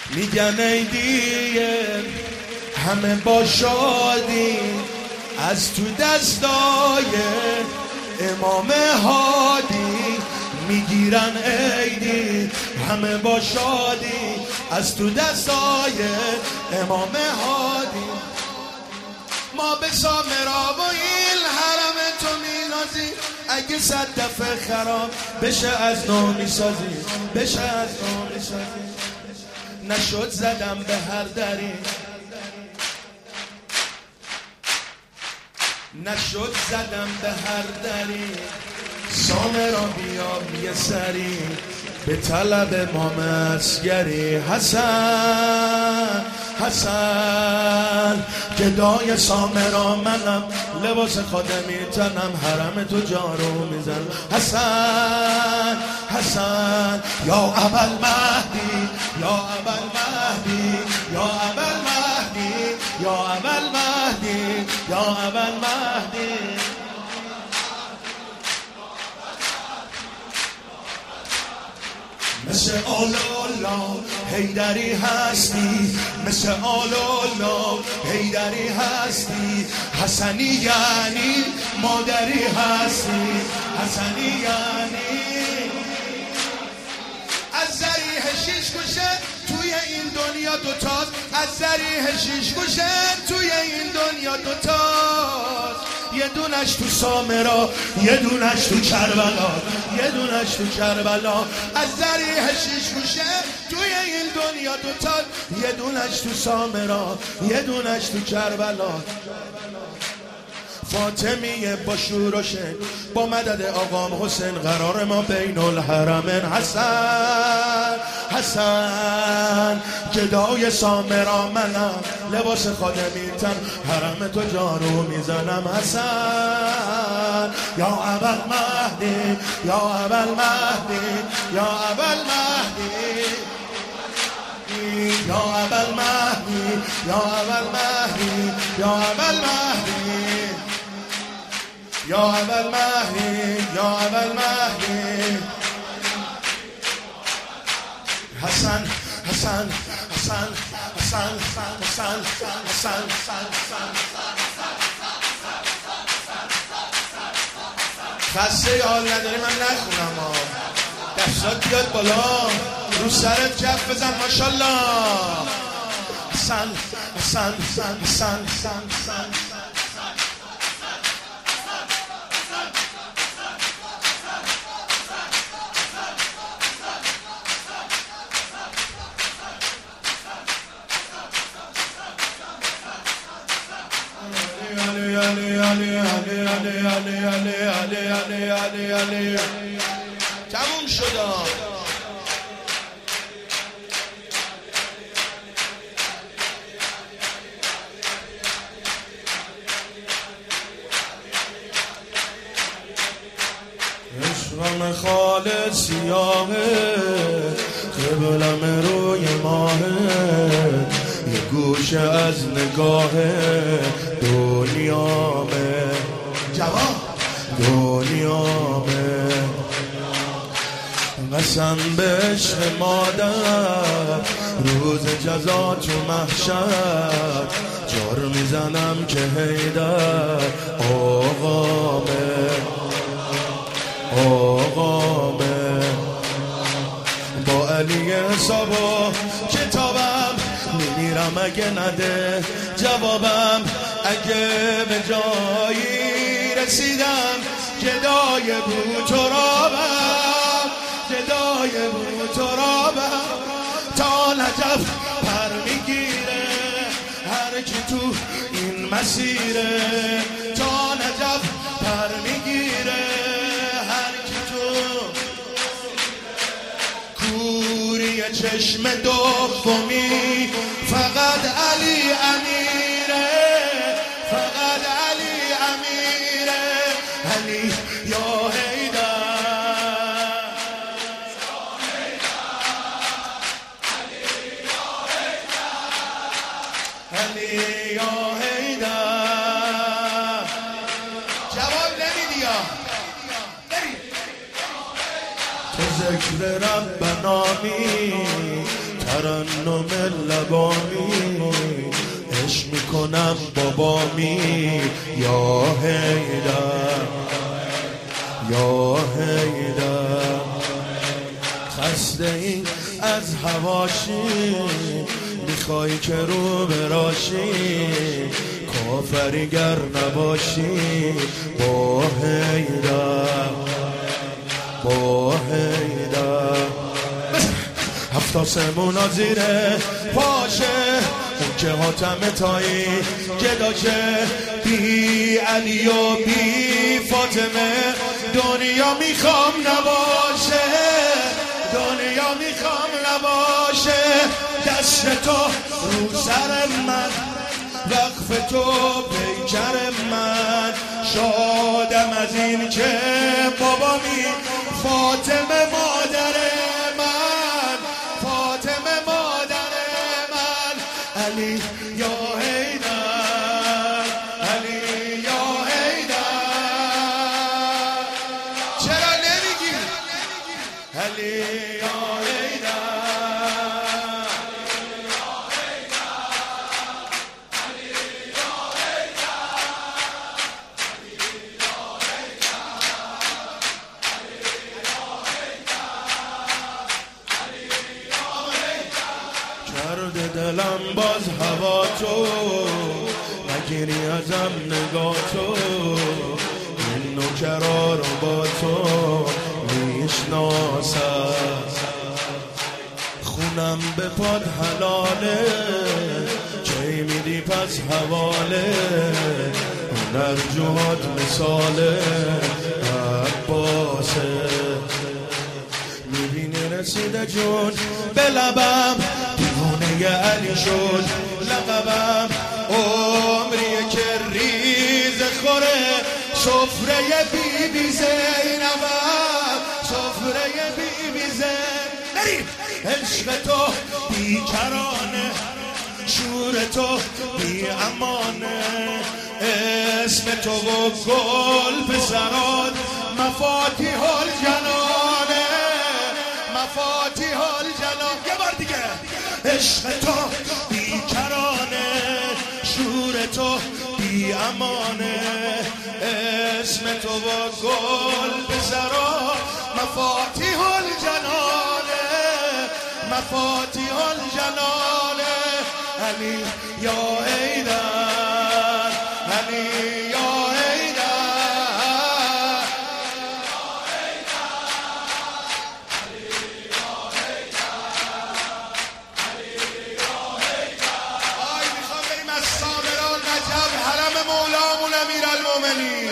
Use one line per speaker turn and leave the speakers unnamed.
میگن ایدیه همه با شادی از تو دستای امام هادی میگیرن عیدی همه با شادی از تو دستای امام هادی. ما به سامرا و این حرم تو میلازی اگه صد دفعه خراب بشه از نو میسازی بشه از نو میسازی. نشد زدم به هر دری نشد زدم به هر دری سامرا بیا یه سری به طلب ما مسگری. حسن حسن گدای سامرا منم لباس خادمی تنم حرم تو جارو میزن. حسن حسن یا ابل مهدی یا ابل مهدی یا ابل مهدی یا ابل مهدی یا ابل مهدی. مثل آلالا حیدری هستی مثل آلالا حیدری هستی. حسنی یعنی مادری هستی حسنی یعنی از ذریح شیش گوشه توی این دنیا دوتاست از ذریح شیش گوشه توی این دنیا دوتاست. یه دونش تو سامرا یه دونش تو کربلا یه دونش تو کربلا. از ذریح شیش گوشه توی این دنیا دوتا یه دونش تو سامرا یه دونش تو کربلا. فاطمیه با شور و شن با مدد آقام حسین قرار ما بین الحرمین. حسن حسن گدای سامرا منم لباس خادمی تن حرم تو جارو میزنم. حسن یا ابل مهدی یا ابل مهدی یا ابل مهدی یا ابل مهدی یا ابل مهدی یا ابل مهدی یا ابل مهدی یا ابل مهدی. حسن حسن حسن حسن حسن حسن خسته حال نداری من نخونم ها دستات بیاد بالا رو سرت جف بزن ماشالله. حسن حسن حسن حسن حسن تموم شد. عشقم خالص سیاهه قبلم روی ماهه یه گوشه از نگاه دنیامه جواب دنیامه. قسم به عشق مادر روز جزا تو محشر جار میزنم که حیدر آقامه آقامه. با علی حساب و کتابم میمیرم اگه نده جوابم اگه به جایی رسیدم گدای بو ترابم گدای بو ترابم. تا نجف پر میگیره هر کی تو این مسیره تا نجف پر میگیره هر کی تو کوری چشم دومی فقط علی امیره فقط علی امیره. علی یا حیدر علی یا حیدر. جواب نمیدی یا تو ذکر رب نامی تر ترنم لبامی عشق میکنم بابامی یا حیدر یا حیدر خسته این از هواشی میخوای که رو براشی کافریگر نباشی با حیدر با حیدر هفت آسمونا زیره پاشه اون که حاتم تایی جداشه بی علی و بی فاطمه دنیا میخوام نباشه دنیا میخوام نباشه دست تو رو سر من وقف تو پیکر من شادم از این که بابامی فاطمه مادر من فاطمه مادر من علی یا حیدر علی یا حیدر چرا نمیگی علی یا کرده دلم باز هوا تو نگیری ازم نگاه تو این نوکرا رو با تو میشناسم خونم به پاد حلاله چی میدی پس حواله در جهات مثاله عباسه میبینی رسیده جون به لبم دیوانه علی شد لقبم عمریه که ریز خوره سفره بی بی زینبم سفره بی بی زینب عشق تو بیکرانه شور تو بی امانه اسم تو و گل پسران مفاتیح الجنانه مفاتیح الجنان یه بار دیگه عشق تو بیکرانه شور تو بی امانه اسم تو و گل بزرا مفاتیح الجنانه مفاتیح الجنانه علی یا حیدر علی یا حرم مولانا امیر المومنین